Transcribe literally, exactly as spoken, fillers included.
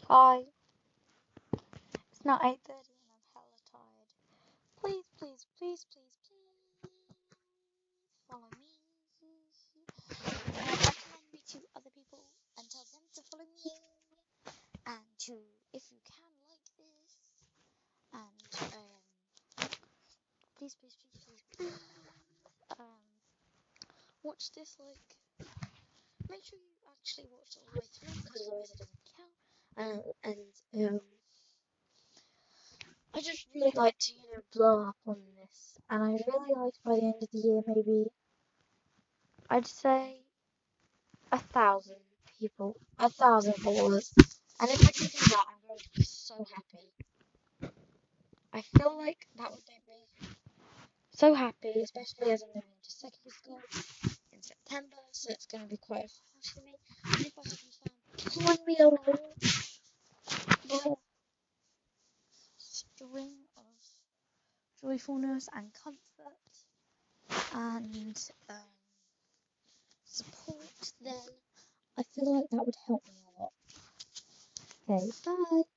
Hi, it's now eight thirty and I'm hella tired. Please, please, please, please, please follow me. And recommend me to other people and tell them to follow me. And to, if you can, like this. And, um, please, please, please, please, please, um, watch this, like, make sure you actually watch it all the way through, because otherwise it doesn't count. And, and, um, I just really like to, you know, blow up on this, and I really like by the end of the year, maybe I'd say a thousand people, a thousand followers, and if I can do that, I'm going to be so happy. I feel like that would make me so happy, especially as I'm moving to secondary school in September, so it's going to be quite harsh for me. And if I haven't found one meal the string of joyfulness and comfort and um, support, then I feel like that would help me a lot. Okay, bye.